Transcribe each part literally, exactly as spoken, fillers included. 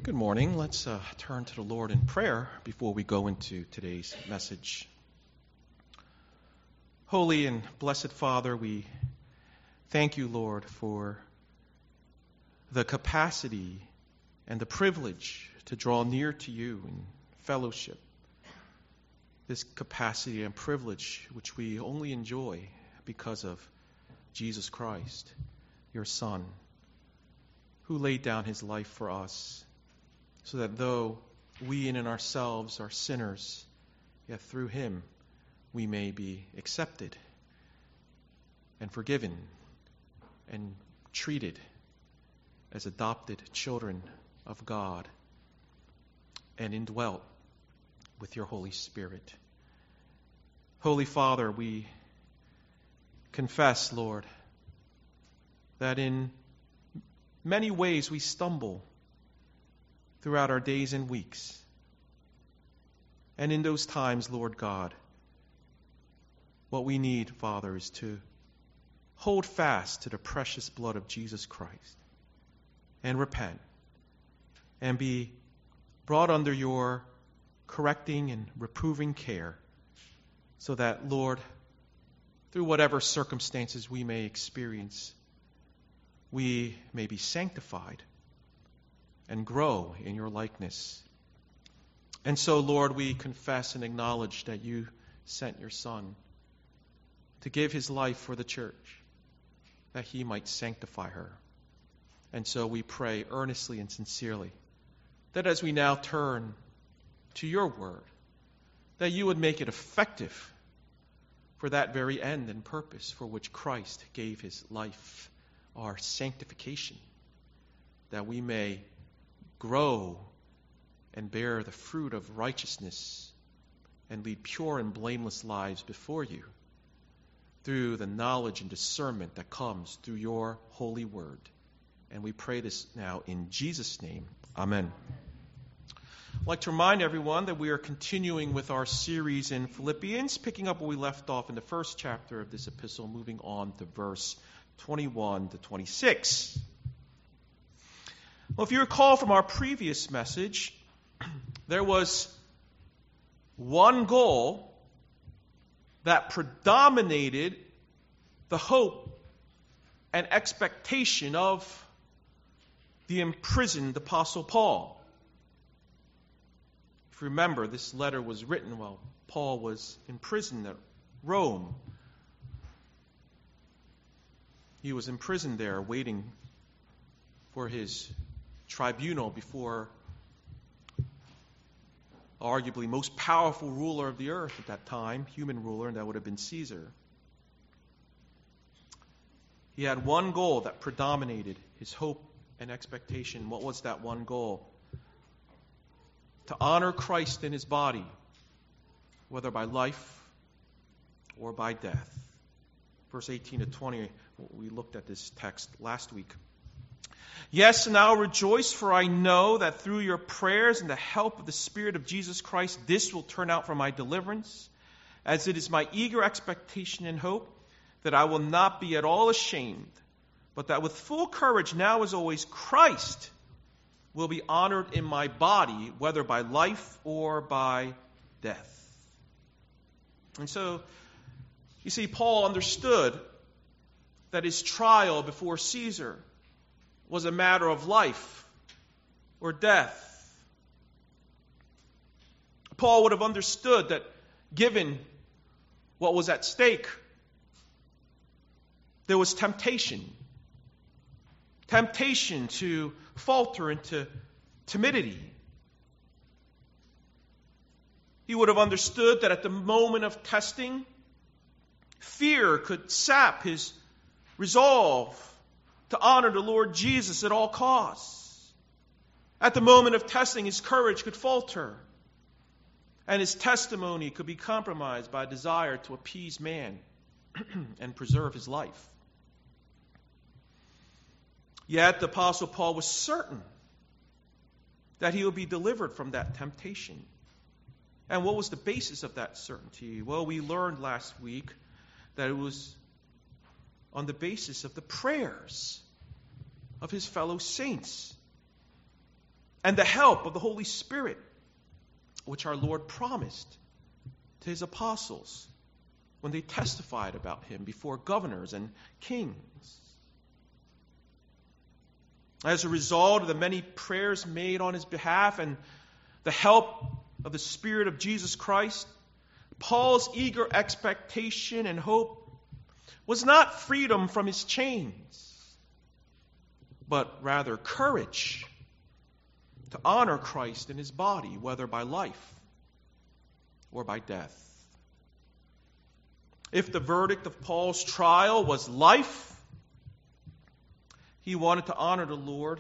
Good morning. Let's uh, turn to the Lord in prayer before we go into today's message. Holy and blessed Father, we thank you, Lord, for the capacity and the privilege to draw near to you in fellowship. This capacity and privilege which we only enjoy because of Jesus Christ, your Son, who laid down his life for us, so that though we in and ourselves are sinners, yet through him we may be accepted and forgiven and treated as adopted children of God and indwelt with your Holy Spirit. Holy Father, we confess, Lord, that in many ways we stumble throughout our days and weeks. And in those times, Lord God, what we need, Father, is to hold fast to the precious blood of Jesus Christ and repent and be brought under your correcting and reproving care so that, Lord, through whatever circumstances we may experience, we may be sanctified and grow in your likeness. And so, Lord, we confess and acknowledge that you sent your Son to give his life for the church, that he might sanctify her. And so we pray earnestly and sincerely that as we now turn to your word, that you would make it effective for that very end and purpose for which Christ gave his life, our sanctification, that we may grow and bear the fruit of righteousness and lead pure and blameless lives before you through the knowledge and discernment that comes through your holy word. And we pray this now in Jesus' name. Amen. I'd like to remind everyone that we are continuing with our series in Philippians, picking up where we left off in the first chapter of this epistle, moving on to verse twenty-one to twenty-six. Well, if you recall from our previous message, there was one goal that predominated the hope and expectation of the imprisoned Apostle Paul. If you remember, this letter was written while Paul was in prison at Rome. He was imprisoned there, waiting for his tribunal before arguably most powerful ruler of the earth at that time, human ruler, and that would have been Caesar. He had one goal that predominated his hope and expectation. What was that one goal? To honor Christ in his body, whether by life or by death. Verse eighteen to twenty, we looked at this text last week. Yes, and I'll rejoice, for I know that through your prayers and the help of the Spirit of Jesus Christ, this will turn out for my deliverance, as it is my eager expectation and hope that I will not be at all ashamed, but that with full courage now as always Christ will be honored in my body, whether by life or by death. And so, you see, Paul understood that his trial before Caesar was a matter of life or death. Paul would have understood that given what was at stake, there was temptation. Temptation to falter into timidity. He would have understood that at the moment of testing, fear could sap his resolve to honor the Lord Jesus at all costs. At the moment of testing, his courage could falter, and his testimony could be compromised by a desire to appease man and preserve his life. Yet the Apostle Paul was certain that he would be delivered from that temptation. And what was the basis of that certainty? Well, we learned last week that it was on the basis of the prayers of his fellow saints. and the help of the Holy Spirit, which our Lord promised to his apostles when they testified about him before governors and kings. As a result of the many prayers made on his behalf and the help of the Spirit of Jesus Christ, Paul's eager expectation and hope was not freedom from his chains, but rather courage to honor Christ in his body, whether by life or by death. If the verdict of Paul's trial was life, he wanted to honor the Lord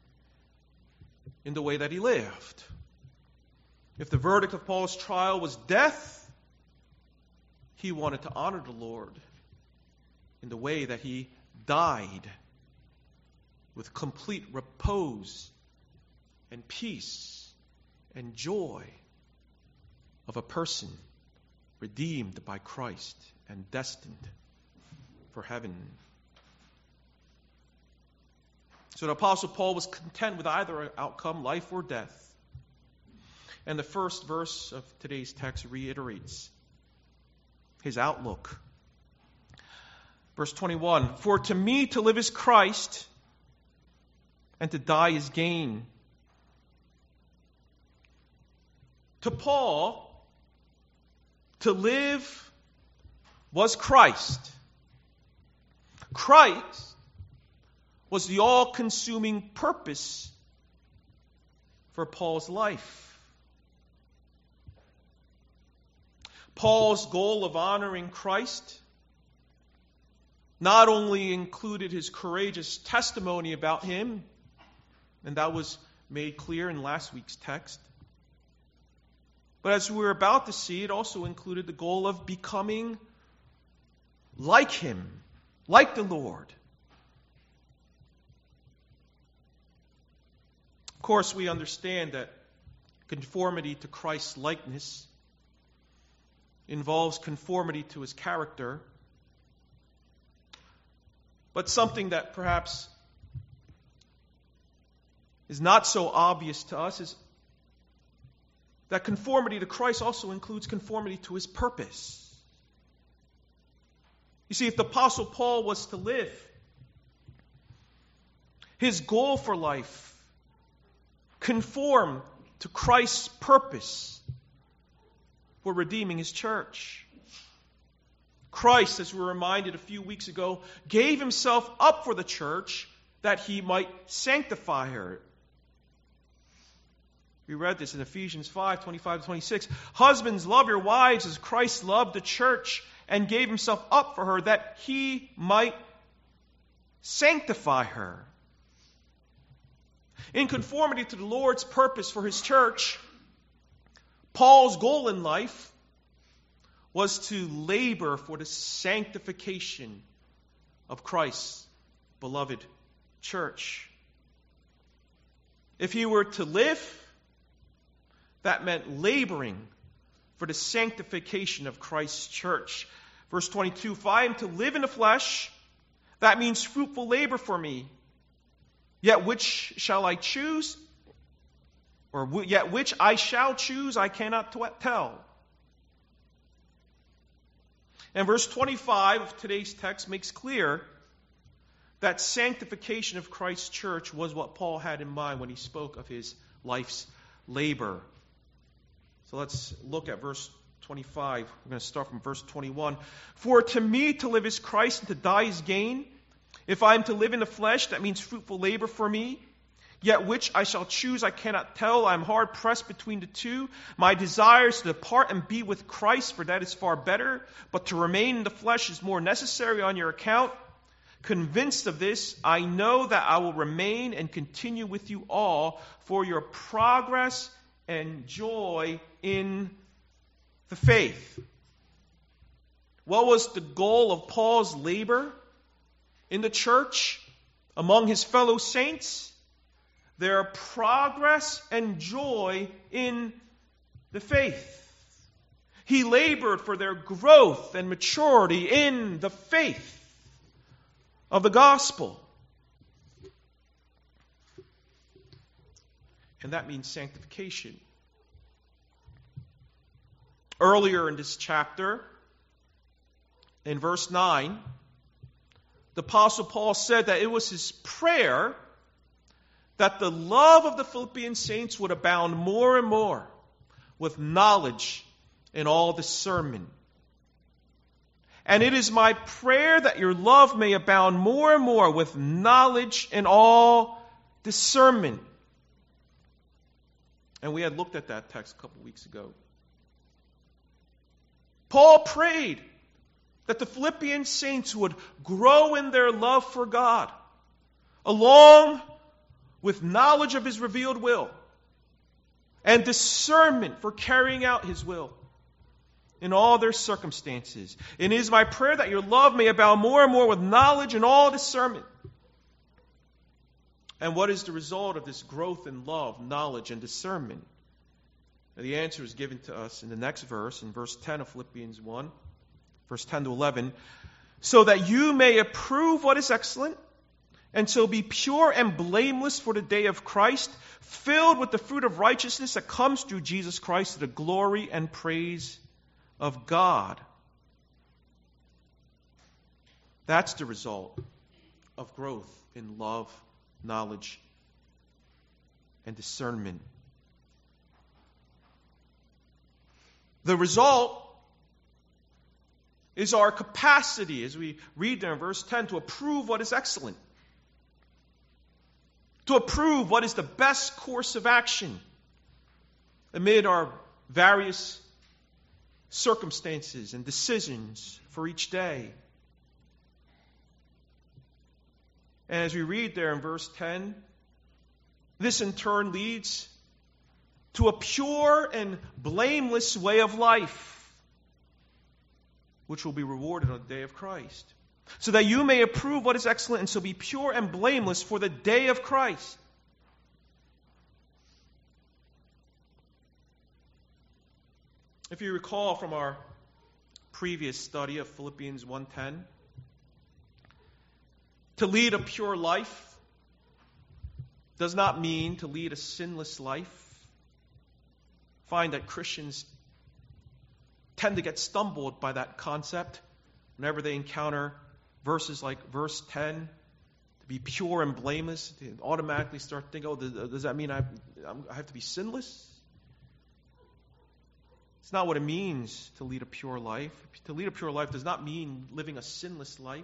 in the way that he lived. If the verdict of Paul's trial was death, he wanted to honor the Lord in the way that he died with complete repose and peace and joy of a person redeemed by Christ and destined for heaven. So the Apostle Paul was content with either outcome, life or death. And the first verse of today's text reiterates his outlook. Verse twenty-one, "For to me to live is Christ, and to die is gain." To Paul, to live was Christ. Christ was the all-consuming purpose for Paul's life. Paul's goal of honoring Christ not only included his courageous testimony about him, and that was made clear in last week's text, but as we're about to see, it also included the goal of becoming like him, like the Lord. Of course, we understand that conformity to Christ's likeness involves conformity to his character. But something that perhaps is not so obvious to us is that conformity to Christ also includes conformity to his purpose. You see, if the Apostle Paul was to live, his goal for life conformed to Christ's purpose for redeeming his church. Christ, as we were reminded a few weeks ago, gave himself up for the church that he might sanctify her. We read this in Ephesians five, twenty-five to twenty-six. "Husbands, love your wives as Christ loved the church and gave himself up for her that he might sanctify her." In conformity to the Lord's purpose for his church, Paul's goal in life was to labor for the sanctification of Christ's beloved church. If he were to live, that meant laboring for the sanctification of Christ's church. Verse twenty-two, "If I am to live in the flesh, that means fruitful labor for me. Yet which shall I choose? Or yet which I shall choose, I cannot tell." And verse twenty-five of today's text makes clear that sanctification of Christ's church was what Paul had in mind when he spoke of his life's labor. So let's look at verse twenty-five. We're going to start from verse twenty-one. "For to me to live is Christ, and to die is gain. If I am to live in the flesh, that means fruitful labor for me. Yet which I shall choose, I cannot tell. I am hard pressed between the two. My desire is to depart and be with Christ, for that is far better. But to remain in the flesh is more necessary on your account. Convinced of this, I know that I will remain and continue with you all for your progress and joy in the faith." What was the goal of Paul's labor in the church among his fellow saints? Their progress and joy in the faith. He labored for their growth and maturity in the faith of the gospel. And that means sanctification. Earlier in this chapter, in verse nine, the Apostle Paul said that it was his prayer that the love of the Philippian saints would abound more and more with knowledge and all discernment. And it is my prayer that your love may abound more and more with knowledge and all discernment. And we had looked at that text a couple weeks ago. Paul prayed that the Philippian saints would grow in their love for God, along with knowledge of His revealed will and discernment for carrying out His will in all their circumstances. And it is my prayer that your love may abound more and more with knowledge and all discernment. And what is the result of this growth in love, knowledge, and discernment? And the answer is given to us in the next verse, in verse ten of Philippians one, verse ten to eleven. So that you may approve what is excellent, and so be pure and blameless for the day of Christ, filled with the fruit of righteousness that comes through Jesus Christ to the glory and praise of God. That's the result of growth in love, knowledge, and discernment. The result is our capacity, as we read there in verse ten, to approve what is excellent. To approve what is the best course of action amid our various circumstances and decisions for each day. And as we read there in verse ten, this in turn leads to a pure and blameless way of life, which will be rewarded on the day of Christ. So that you may approve what is excellent, and so be pure and blameless for the day of Christ. If you recall from our previous study of Philippians one ten, to lead a pure life does not mean to lead a sinless life. Find that Christians tend to get stumbled by that concept whenever they encounter verses like verse ten, to be pure and blameless. They automatically start thinking, oh, does that mean I have to be sinless? It's not what it means to lead a pure life. To lead a pure life does not mean living a sinless life.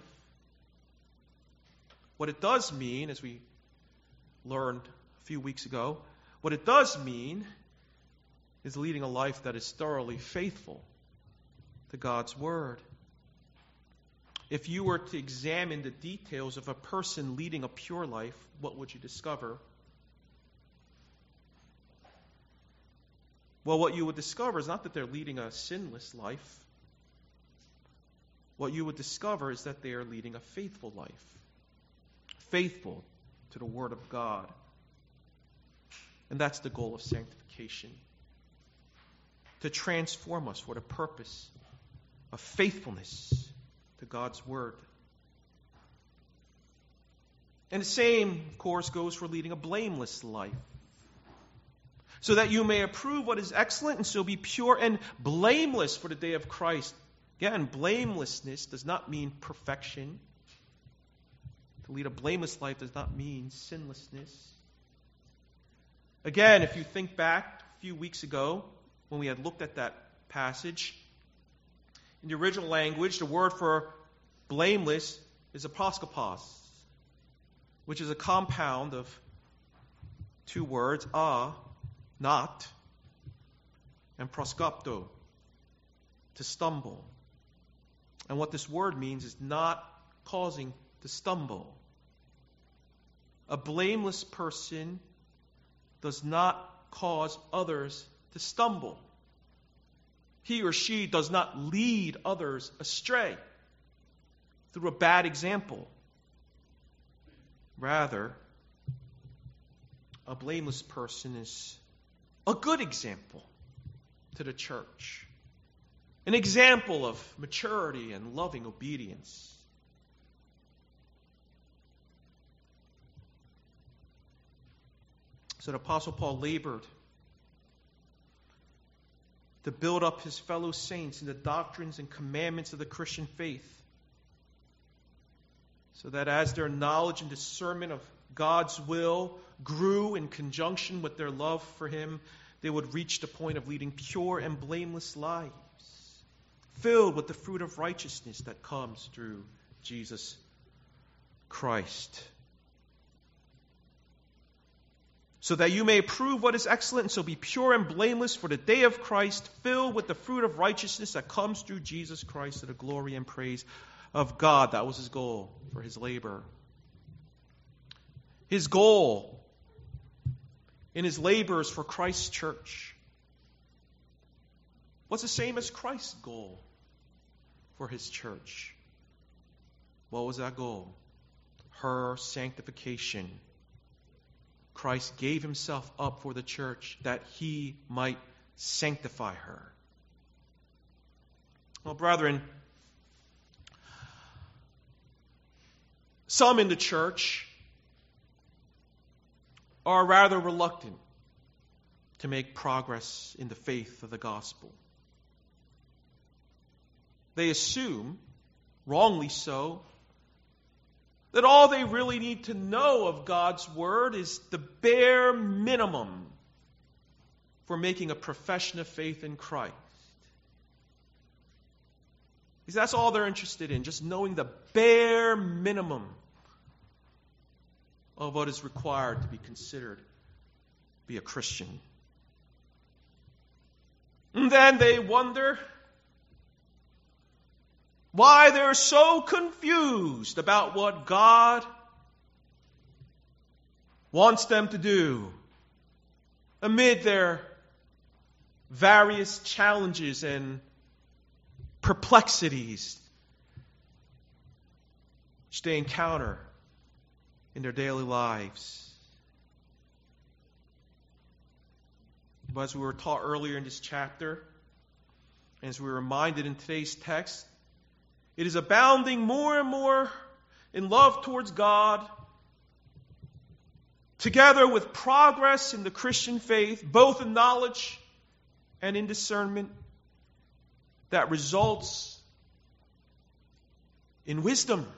What it does mean, as we learned a few weeks ago, what it does mean is leading a life that is thoroughly faithful to God's Word. If you were to examine the details of a person leading a pure life, what would you discover? Well, what you would discover is not that they're leading a sinless life. What you would discover is that they are leading a faithful life. Faithful to the Word of God. And that's the goal of sanctification. To transform us for the purpose of faithfulness to God's Word. And the same, of course, goes for leading a blameless life. So that you may approve what is excellent, and so be pure and blameless for the day of Christ. Again, blamelessness does not mean perfection. To lead a blameless life does not mean sinlessness. Again, if you think back a few weeks ago when we had looked at that passage, in the original language, the word for blameless is aposkopos, which is a compound of two words, a, not, and proskopto, to stumble. And what this word means is not causing to stumble. A blameless person does not cause others to stumble. He or she does not lead others astray through a bad example. Rather, a blameless person is a good example to the church. An example of maturity and loving obedience. So the Apostle Paul labored to build up his fellow saints in the doctrines and commandments of the Christian faith, so that as their knowledge and discernment of God's will grew in conjunction with their love for Him, they would reach the point of leading pure and blameless lives, filled with the fruit of righteousness that comes through Jesus Christ. So that you may prove what is excellent, and so be pure and blameless for the day of Christ, filled with the fruit of righteousness that comes through Jesus Christ, to the glory and praise of God. That was his goal for his labor. His goal in his labors for Christ's church was the same as Christ's goal for his church. What was that goal? Her sanctification. Christ gave himself up for the church that he might sanctify her. Well, brethren, some in the church are rather reluctant to make progress in the faith of the gospel. They assume, wrongly so, that all they really need to know of God's Word is the bare minimum for making a profession of faith in Christ. Because that's all they're interested in, just knowing the bare minimum of what is required to be considered be a Christian. And then they wonder why they're so confused about what God wants them to do amid their various challenges and perplexities which they encounter in their daily lives. But as we were taught earlier in this chapter, and as we were reminded in today's text, it is abounding more and more in love towards God, together with progress in the Christian faith, both in knowledge and in discernment, that results in wisdom.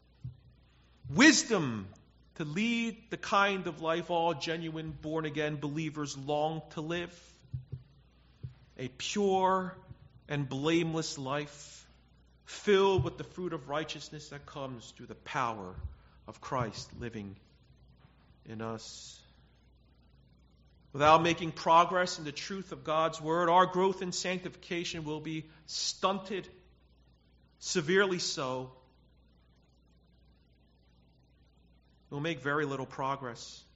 Wisdom to lead the kind of life all genuine born-again believers long to live. A pure and blameless life, filled with the fruit of righteousness that comes through the power of Christ living in us. Without making progress in the truth of God's Word, our growth in sanctification will be stunted, severely so. We'll make very little progress.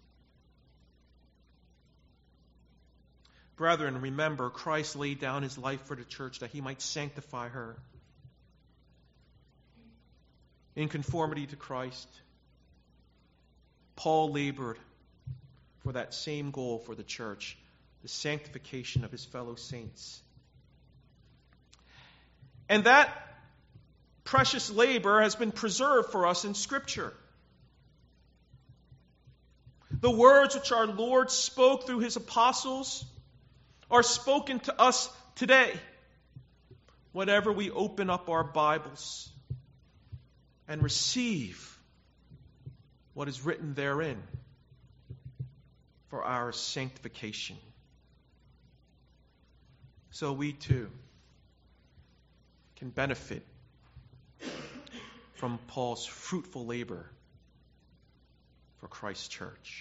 Brethren, remember, Christ laid down his life for the church that he might sanctify her in conformity to Christ. Paul labored for that same goal for the church, the sanctification of his fellow saints. And that precious labor has been preserved for us in Scripture. The words which our Lord spoke through his apostles are spoken to us today whenever we open up our Bibles and receive what is written therein for our sanctification. So we too can benefit from Paul's fruitful labor for Christ's church.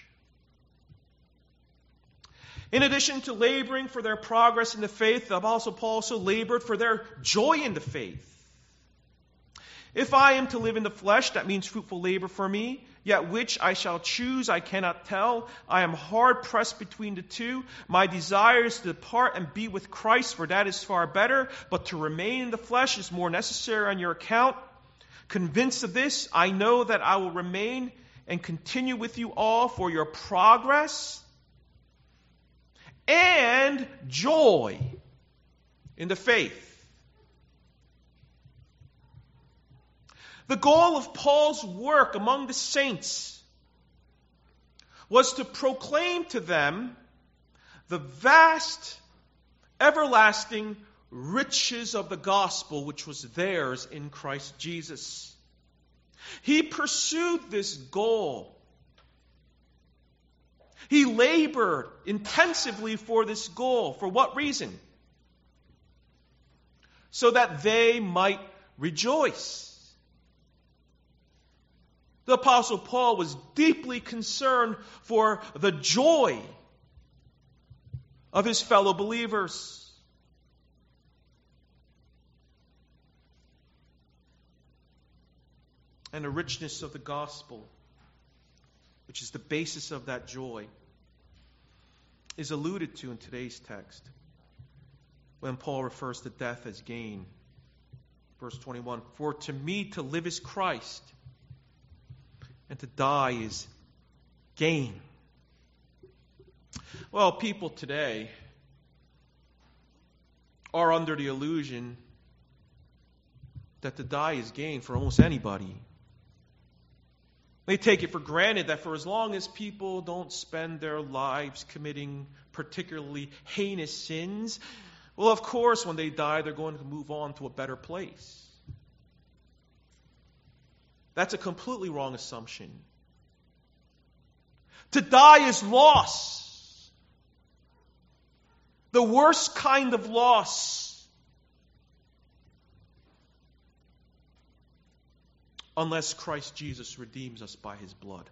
In addition to laboring for their progress in the faith, the Apostle Paul also labored for their joy in the faith. If I am to live in the flesh, that means fruitful labor for me, yet which I shall choose I cannot tell. I am hard pressed between the two. My desire is to depart and be with Christ, for that is far better, but to remain in the flesh is more necessary on your account. Convinced of this, I know that I will remain and continue with you all for your progress and joy in the faith. The goal of Paul's work among the saints was to proclaim to them the vast, everlasting riches of the gospel which was theirs in Christ Jesus. He pursued this goal. He labored intensively for this goal. For what reason? So that they might rejoice. The Apostle Paul was deeply concerned for the joy of his fellow believers. And the richness of the gospel, which is the basis of that joy, is alluded to in today's text when Paul refers to death as gain. Verse twenty-one, for to me to live is Christ, and to die is gain. Well, people today are under the illusion that to die is gain for almost anybody. They take it for granted that for as long as people don't spend their lives committing particularly heinous sins, well, of course, when they die, they're going to move on to a better place. That's a completely wrong assumption. To die is loss. The worst kind of loss. Unless Christ Jesus redeems us by his blood.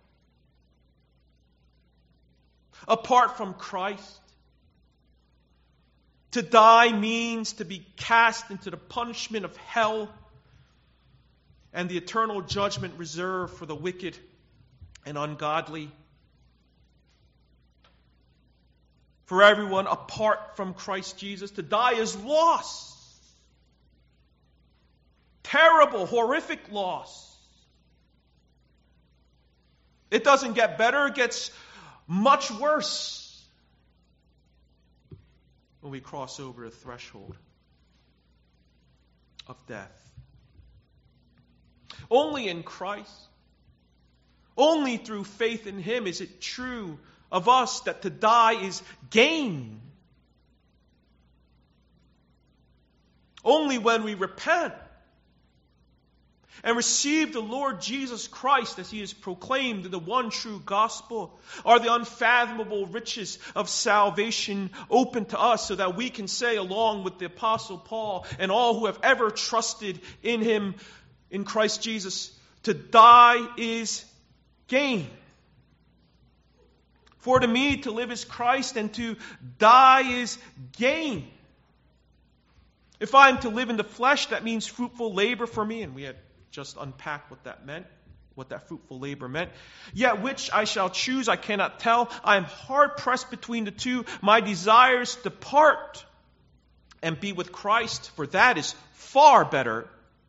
Apart from Christ, to die means to be cast into the punishment of hell and the eternal judgment reserved for the wicked and ungodly. For everyone apart from Christ Jesus, to die is loss. Terrible, horrific loss. It doesn't get better, it gets much worse when we cross over a threshold of death. Only in Christ, only through faith in him is it true of us that to die is gain. Only when we repent and receive the Lord Jesus Christ as he is proclaimed in the one true gospel are the unfathomable riches of salvation open to us, so that we can say, along with the Apostle Paul and all who have ever trusted in him, in Christ Jesus, to die is gain. For to me to live is Christ, and to die is gain. If I am to live in the flesh, that means fruitful labor for me, and we had just unpacked what that meant, what that fruitful labor meant. Yet which I shall choose, I cannot tell. I am hard pressed between the two. My desires depart and be with Christ, for that is far better.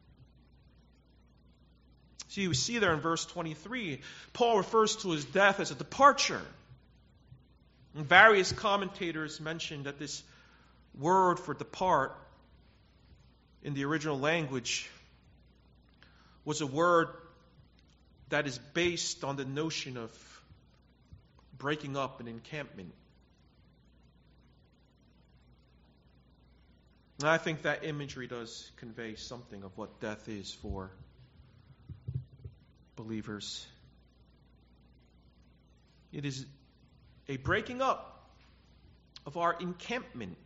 So you see there in verse twenty-three, Paul refers to his death as a departure. And various commentators mention that this word for depart in the original language was a word that is based on the notion of breaking up an encampment. And I think that imagery does convey something of what death is for believers. It is a breaking up of our encampment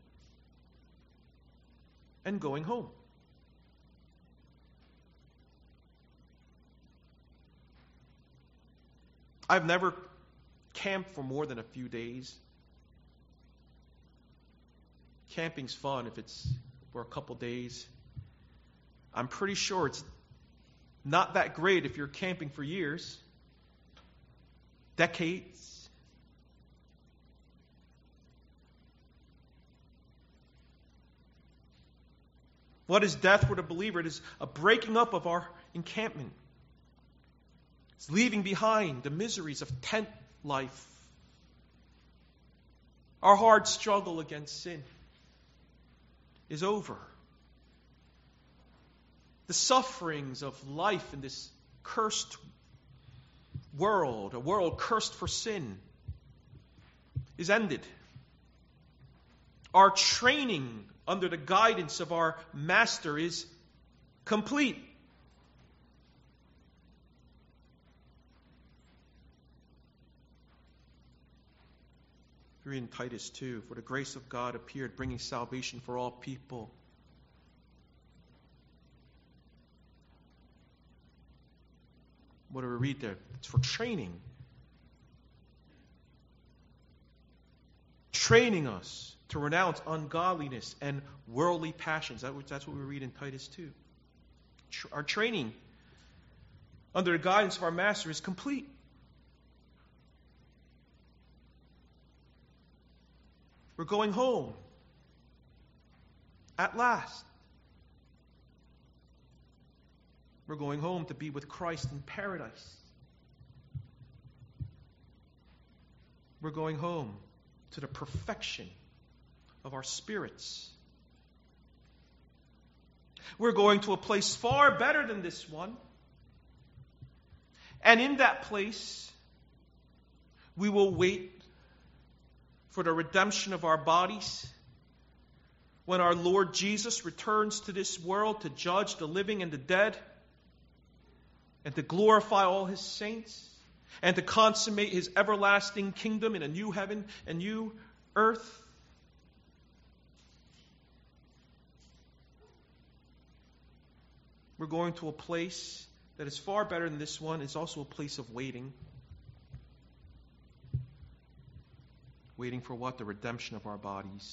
and going home. I've never camped for more than a few days. Camping's fun if it's for a couple days. I'm pretty sure it's not that great if you're camping for years, decades. What is death for the believer? It is a breaking up of our encampment. It's leaving behind the miseries of tent life. Our hard struggle against sin is over. The sufferings of life in this cursed world, a world cursed for sin, is ended. Our training under the guidance of our Master is complete. We read in Titus two, for the grace of God appeared, bringing salvation for all people. What do we read there? It's for training. Training us to renounce ungodliness and worldly passions. That's what we read in Titus two. Our training under the guidance of our Master is complete. We're going home at last. We're going home to be with Christ in paradise. We're going home to the perfection of our spirits. We're going to a place far better than this one. And in that place, we will wait for the redemption of our bodies when our Lord Jesus returns to this world to judge the living and the dead and to glorify all His saints and to consummate His everlasting kingdom in a new heaven and new earth. We're going to a place that is far better than this one. It's also a place of waiting. Waiting for what? The redemption of our bodies.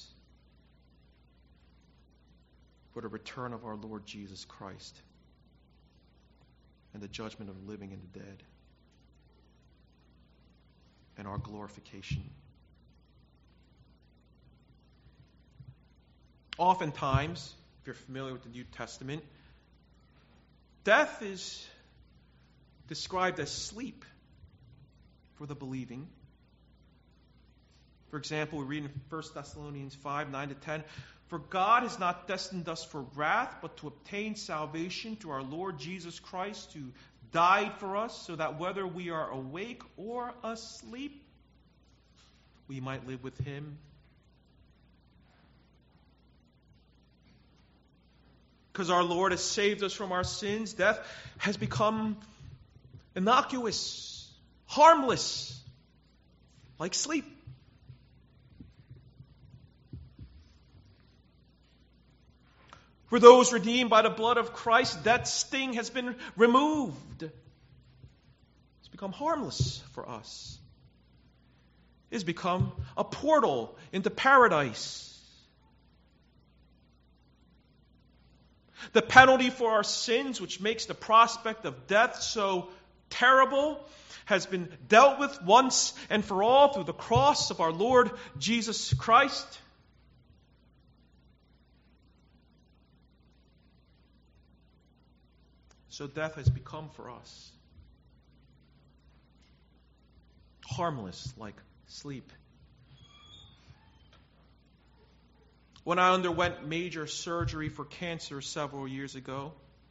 For the return of our Lord Jesus Christ. And the judgment of the living and the dead. And our glorification. Oftentimes, if you're familiar with the New Testament, death is described as sleep for the believing. For example, we read in First Thessalonians five, nine to ten, for God has not destined us for wrath, but to obtain salvation through our Lord Jesus Christ, who died for us, so that whether we are awake or asleep, we might live with Him. Because our Lord has saved us from our sins, death has become innocuous, harmless, like sleep. For those redeemed by the blood of Christ, that sting has been removed. It's become harmless for us. It's become a portal into paradise. The penalty for our sins, which makes the prospect of death so terrible, has been dealt with once and for all through the cross of our Lord Jesus Christ. So death has become for us harmless like sleep. When I underwent major surgery for cancer several years ago,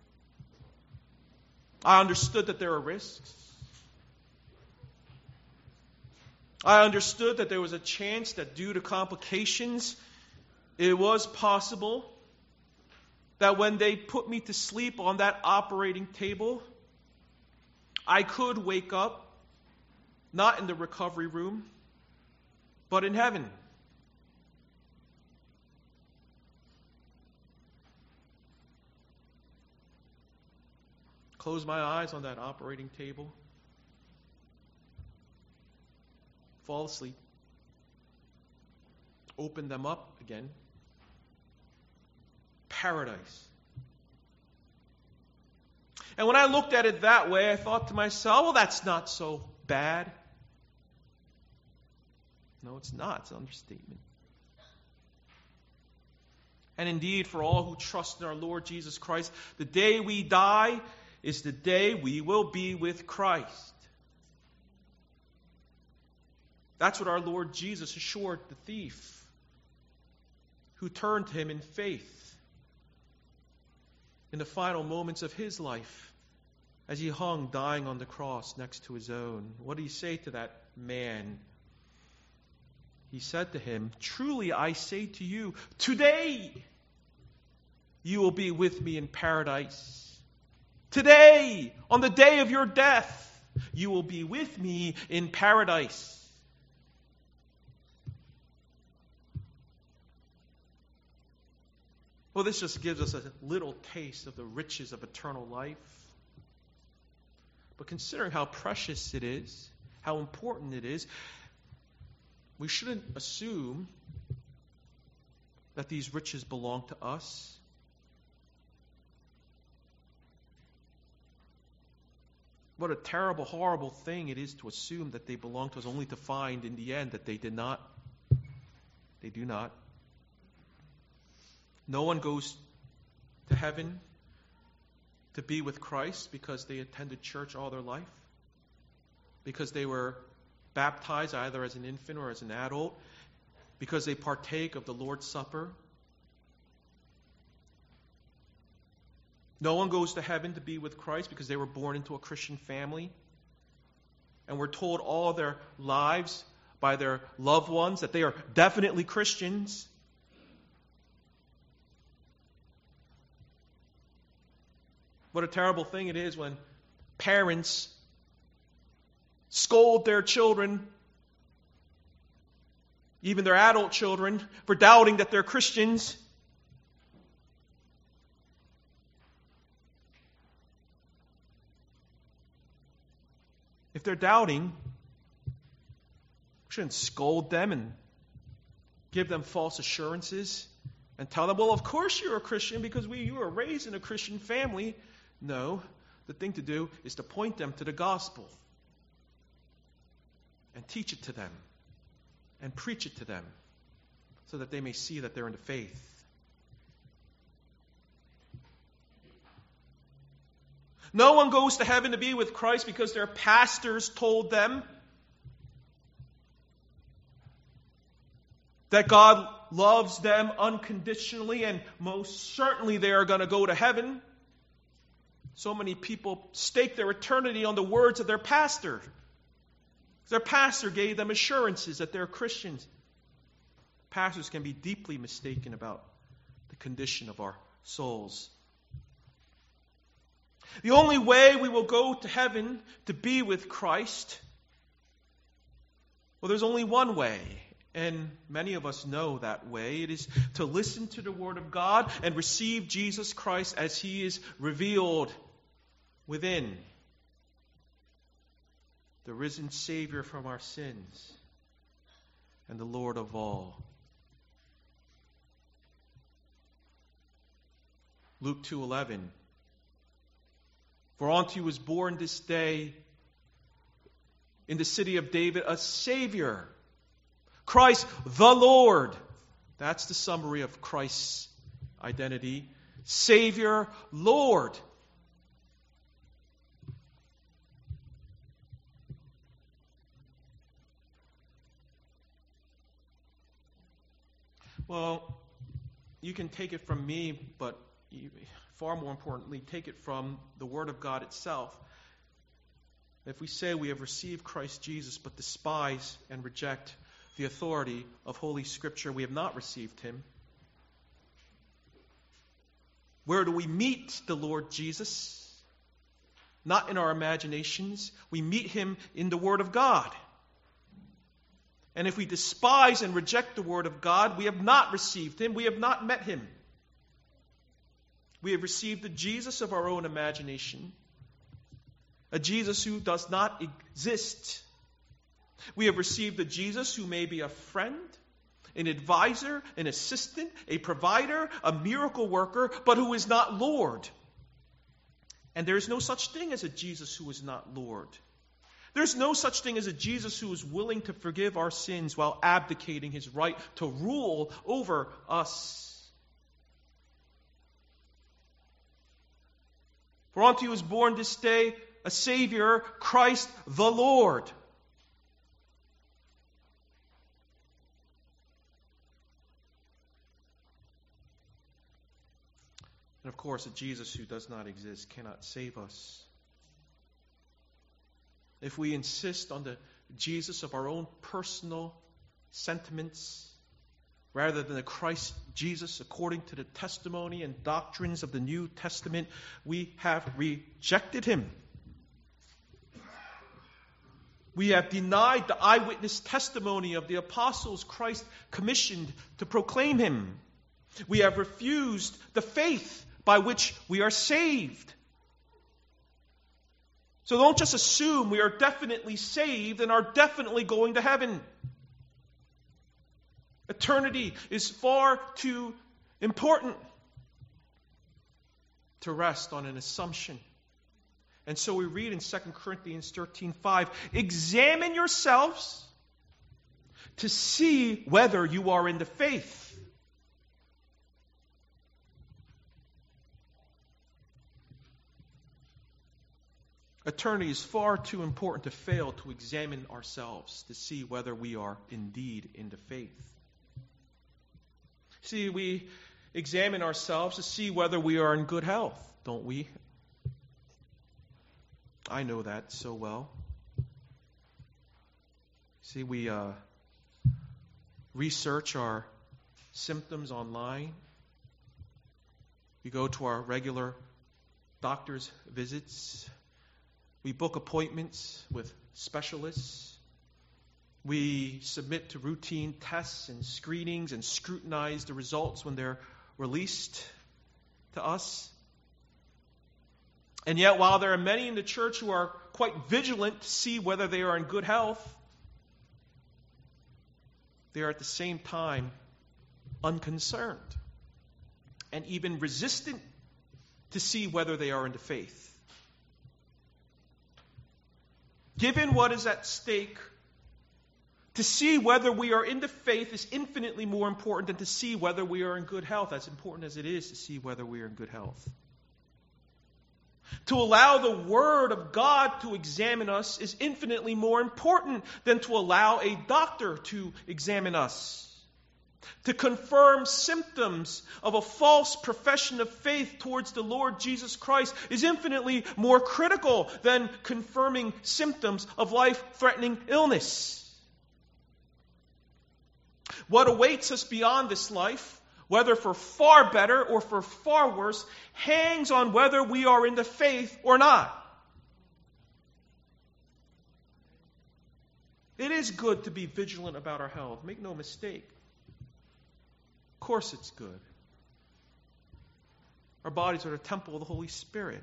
I understood that there are risks. I understood that there was a chance that due to complications, it was possible that when they put me to sleep on that operating table, I could wake up, not in the recovery room, but in heaven. Close my eyes on that operating table, fall asleep, open them up again. Paradise. And when I looked at it that way, I thought to myself, well, that's not so bad. No, it's not. It's an understatement. And indeed, for all who trust in our Lord Jesus Christ, the day we die is the day we will be with Christ. That's what our Lord Jesus assured the thief who turned to Him in faith in the final moments of his life as he hung dying on the cross next to his own. What did He say to that man? He said to him, "Truly I say to you, today you will be with me in paradise. Today, on the day of your death, you will be with me in paradise." Well, this just gives us a little taste of the riches of eternal life. But considering how precious it is, how important it is, we shouldn't assume that these riches belong to us. What a terrible, horrible thing it is to assume that they belong to us, only to find in the end that they did not. They do not. No one goes to heaven to be with Christ because they attended church all their life, because they were baptized either as an infant or as an adult, because they partake of the Lord's Supper. No one goes to heaven to be with Christ because they were born into a Christian family and were told all their lives by their loved ones that they are definitely Christians. What a terrible thing it is when parents scold their children, even their adult children, for doubting that they're Christians. If they're doubting, we shouldn't scold them and give them false assurances and tell them, well, of course you're a Christian because we, you were raised in a Christian family. No, the thing to do is to point them to the gospel and teach it to them and preach it to them so that they may see that they're in the faith. No one goes to heaven to be with Christ because their pastors told them that God loves them unconditionally and most certainly they are going to go to heaven. So many people stake their eternity on the words of their pastor. Their pastor gave them assurances that they're Christians. Pastors can be deeply mistaken about the condition of our souls. The only way we will go to heaven to be with Christ, well, there's only one way, and many of us know that way. It is to listen to the Word of God and receive Jesus Christ as He is revealed within. The risen Savior from our sins and the Lord of all. Luke two eleven. For unto you was born this day in the city of David a Savior, Christ the Lord. That's the summary of Christ's identity. Savior, Lord. Well, you can take it from me, but you, far more importantly, take it from the Word of God itself. If we say we have received Christ Jesus but despise and reject the authority of Holy Scripture, we have not received Him. Where do we meet the Lord Jesus? Not in our imaginations. We meet Him in the Word of God. And if we despise and reject the Word of God, we have not received Him. We have not met Him. We have received the Jesus of our own imagination, a Jesus who does not exist. We have received a Jesus who may be a friend, an advisor, an assistant, a provider, a miracle worker, but who is not Lord. And there is no such thing as a Jesus who is not Lord. There's no such thing as a Jesus who is willing to forgive our sins while abdicating His right to rule over us. For unto you is born this day a Savior, Christ the Lord. And of course, a Jesus who does not exist cannot save us. If we insist on the Jesus of our own personal sentiments, rather than the Christ Jesus according to the testimony and doctrines of the New Testament, we have rejected him. We have denied the eyewitness testimony of the apostles Christ commissioned to proclaim him. We have refused the faith by which we are saved. So don't just assume we are definitely saved and are definitely going to heaven. Eternity is far too important to rest on an assumption. And so we read in Second Corinthians thirteen five, examine yourselves to see whether you are in the faith. Eternity is far too important to fail to examine ourselves to see whether we are indeed in the faith. See, we examine ourselves to see whether we are in good health, don't we? I know that so well. See, we uh, research our symptoms online. We go to our regular doctor's visits. We book appointments with specialists. We submit to routine tests and screenings and scrutinize the results when they're released to us. And yet, while there are many in the church who are quite vigilant to see whether they are in good health, they are at the same time unconcerned and even resistant to see whether they are in the faith. Given what is at stake, to see whether we are in the faith is infinitely more important than to see whether we are in good health, as important as it is to see whether we are in good health. To allow the Word of God to examine us is infinitely more important than to allow a doctor to examine us. To confirm symptoms of a false profession of faith towards the Lord Jesus Christ is infinitely more critical than confirming symptoms of life-threatening illness. What awaits us beyond this life, whether for far better or for far worse, hangs on whether we are in the faith or not. It is good to be vigilant about our health. Make no mistake. Of course it's good. Our bodies are the temple of the Holy Spirit.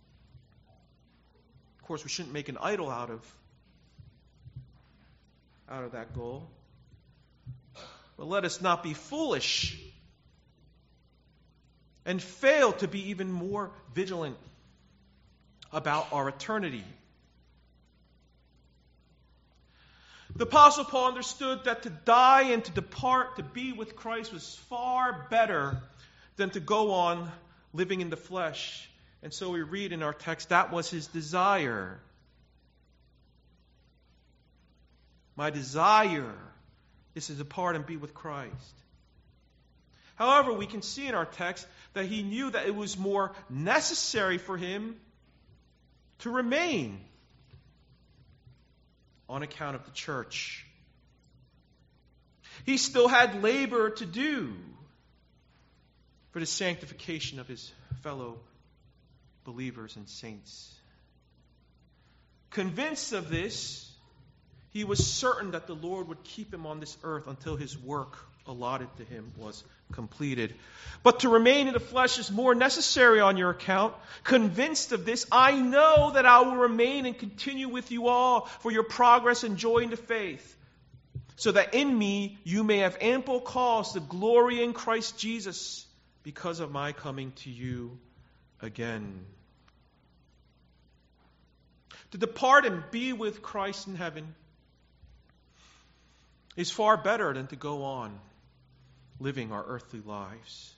Of course, we shouldn't make an idol out of, out of that goal. But let us not be foolish and fail to be even more vigilant about our eternity. The Apostle Paul understood that to die and to depart, to be with Christ, was far better than to go on living in the flesh. And so we read in our text, that was his desire. My desire is to depart and be with Christ. However, we can see in our text that he knew that it was more necessary for him to remain on account of the church. He still had labor to do for the sanctification of his fellow believers and saints. Convinced of this, he was certain that the Lord would keep him on this earth until his work allotted to him was completed. But to remain in the flesh is more necessary on your account. Convinced of this, I know that I will remain and continue with you all for your progress and joy in the faith, so that in me you may have ample cause to glory in Christ Jesus because of my coming to you again. To depart and be with Christ in heaven is far better than to go on living our earthly lives.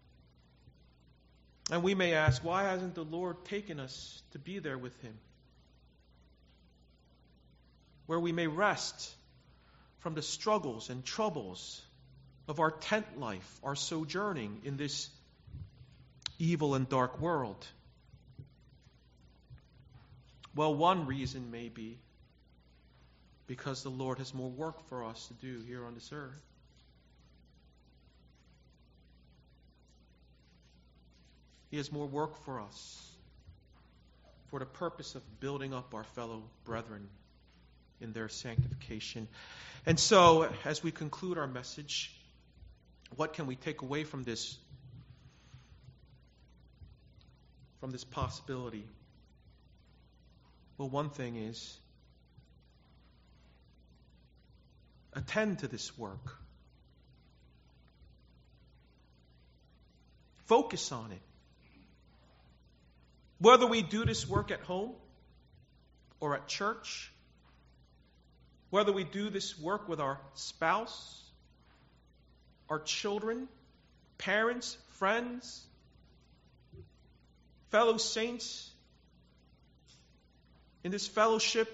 And we may ask, why hasn't the Lord taken us to be there with him, where we may rest from the struggles and troubles of our tent life, our sojourning in this evil and dark world? Well, one reason may be because the Lord has more work for us to do here on this earth. He has more work for us for the purpose of building up our fellow brethren in their sanctification. And so, as we conclude our message, what can we take away from this, from this possibility? Well, one thing is, attend to this work. Focus on it. Whether we do this work at home or at church, whether we do this work with our spouse, our children, parents, friends, fellow saints in this fellowship,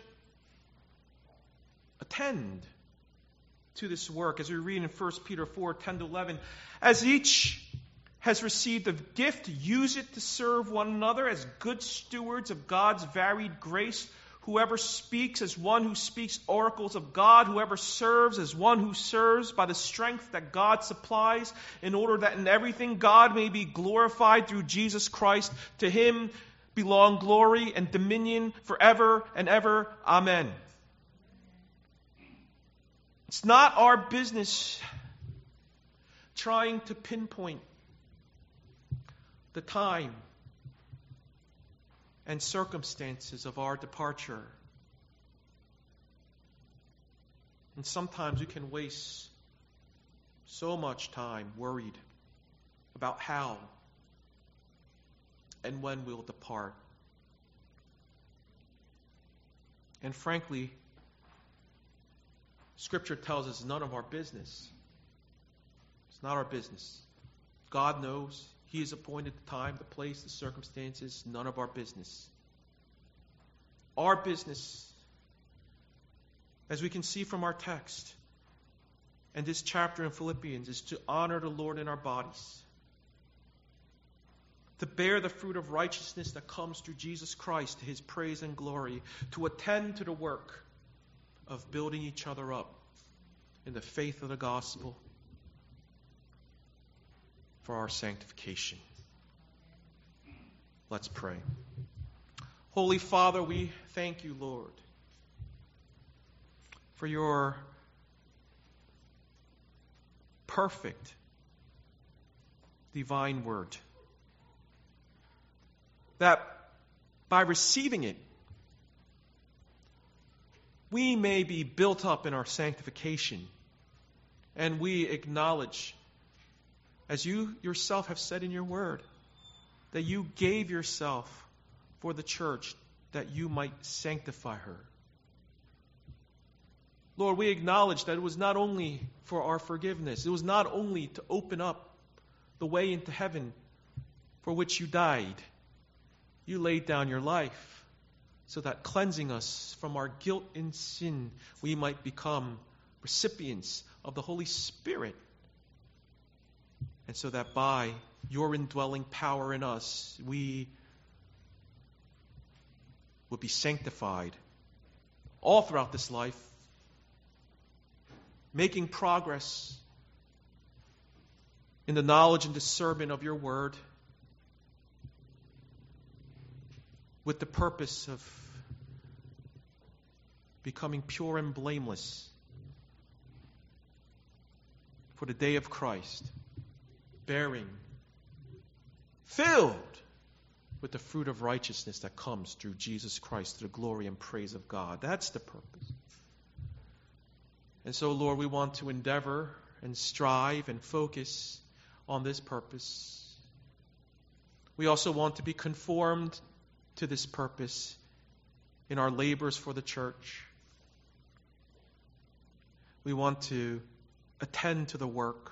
attend to this work. As we read in First Peter four, ten to eleven, as each has received a gift, use it to serve one another as good stewards of God's varied grace. Whoever speaks as one who speaks oracles of God, whoever serves as one who serves by the strength that God supplies, in order that in everything God may be glorified through Jesus Christ. To him belong glory and dominion forever and ever. Amen. It's not our business trying to pinpoint the time and circumstances of our departure. And sometimes we can waste so much time worried about how and when we'll depart. And frankly, Scripture tells us it's none of our business. It's not our business. God knows. He has appointed the time, the place, the circumstances, none of our business. Our business, as we can see from our text and this chapter in Philippians, is to honor the Lord in our bodies, to bear the fruit of righteousness that comes through Jesus Christ to his praise and glory, to attend to the work of building each other up in the faith of the gospel, for our sanctification. Let's pray. Holy Father, we thank you, Lord, for your perfect divine word, that by receiving it, we may be built up in our sanctification, and we acknowledge, as you yourself have said in your word, that you gave yourself for the church that you might sanctify her. Lord, we acknowledge that it was not only for our forgiveness, it was not only to open up the way into heaven for which you died. You laid down your life so that, cleansing us from our guilt and sin, we might become recipients of the Holy Spirit. And so that by your indwelling power in us, we will be sanctified all throughout this life, making progress in the knowledge and discernment of your word, with the purpose of becoming pure and blameless for the day of Christ, bearing, filled with the fruit of righteousness that comes through Jesus Christ, to the glory and praise of God. That's the purpose. And so, Lord, we want to endeavor and strive and focus on this purpose. We also want to be conformed to this purpose in our labors for the church. We want to attend to the work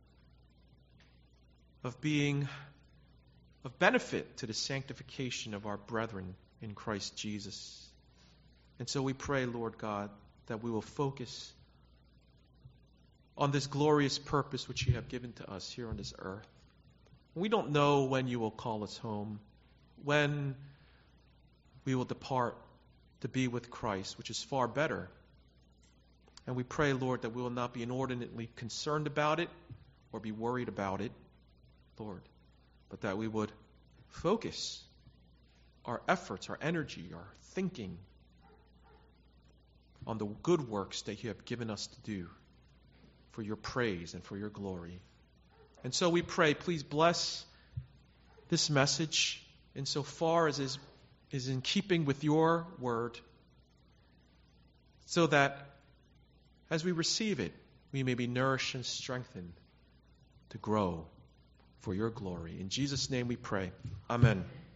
of being of benefit to the sanctification of our brethren in Christ Jesus. And so we pray, Lord God, that we will focus on this glorious purpose which you have given to us here on this earth. We don't know when you will call us home, when we will depart to be with Christ, which is far better And we pray, Lord, that we will not be inordinately concerned about it or be worried about it, Lord, but that we would focus our efforts, our energy, our thinking on the good works that you have given us to do for your praise and for your glory. And so we pray, please bless this message insofar as is, is in keeping with your word, so that as we receive it, we may be nourished and strengthened to grow for your glory. In Jesus' name we pray. Amen.